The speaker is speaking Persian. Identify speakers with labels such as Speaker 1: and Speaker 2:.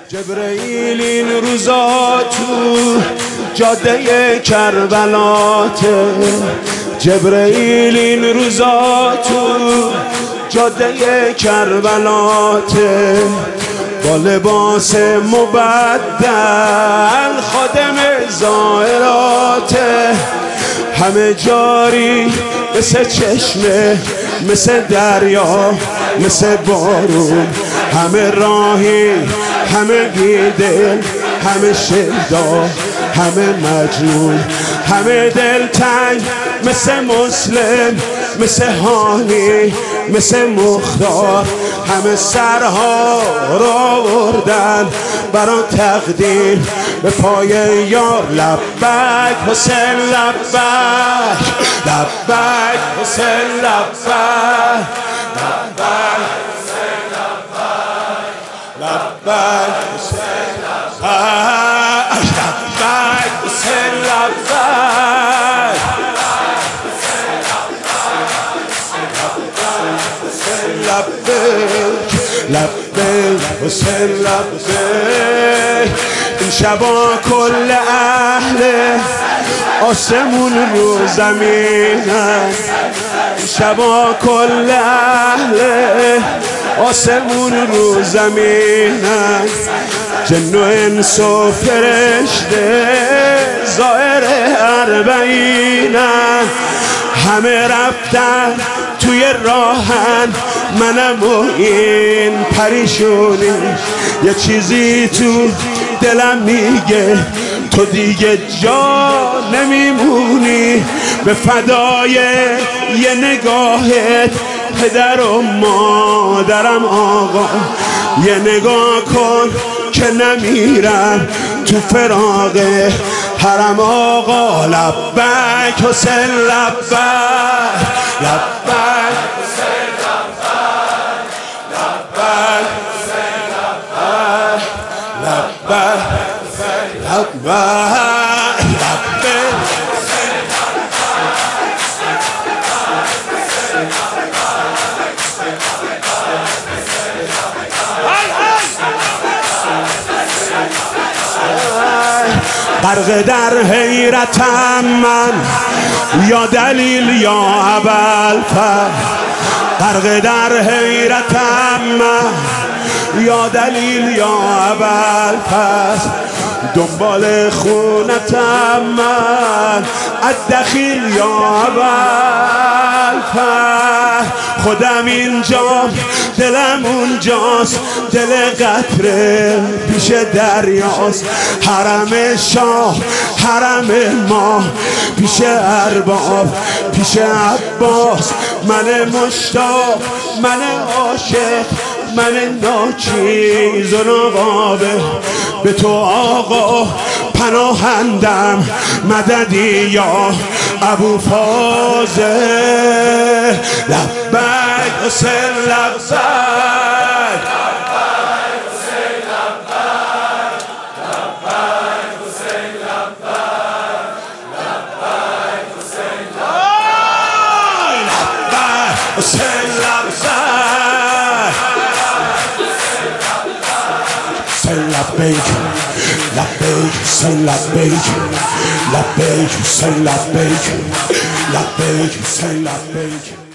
Speaker 1: جبرئیل این روزا تو جاده کربلاته، جبرئیل این روزا تو جاده کربلاته، با لباس مبدل خادم زائراته، همه جاری مثل چشمه، مثل دریا، مثل بارون، همه راهی، همه بیدل، همه شیدا، همه مجنون، همه دلتنگ مثل مسلم، مثل هانی، مثل مختار، همه سرها را آوردن برا تقدیم به پای یار. لبک حسین لبک، لبک حسین لبک، لبک حسین لبک، لبک حسین لبک، لبک حسین لبک، لبک لبک حسین لبک. این شبا کل اهل آسمون رو زمینن، این شبا کل اهل آسمون رو زمینن، جن و انس و فرشته ظاهر اربعینن، همه رفتن توی راهن، منم و این پریشونی، یه چیزی تو دلم میگه تو دیگه جا نمیمونی، به فدای یه نگاهت پدر و مادرم آقا، یه نگاه کن که نمیرم تو فراق حرم آقا. لبک حسین لبک، لبک حسین لبک، لبک حسین لبک، لبک حسین لبک، لبک غرق در حیرتم من، یا دلیل یا ابوالفضل، غرق در حیرتم من، یا دلیل یا ابوالفضل، دنبال خونتم من، الدخیل یا ابوالفضل، خودم اینجا دلم اونجاست، دل قطره پیش دریاست، حرم شاه حرم ما پیش ارباب پیش عباس، من مشتاق من عاشق من ناچیز و نقابه، به تو آقا پناهندم، مددی یا ابوالفضل. لبک حسین لبک، لبک حسین لبک، لبک حسین لبک، لبک حسین لبک، لبک حسین لبک، لبیک لبیک حسین لبیک، لبیک حسین لبیک، لبیک حسین لبیک.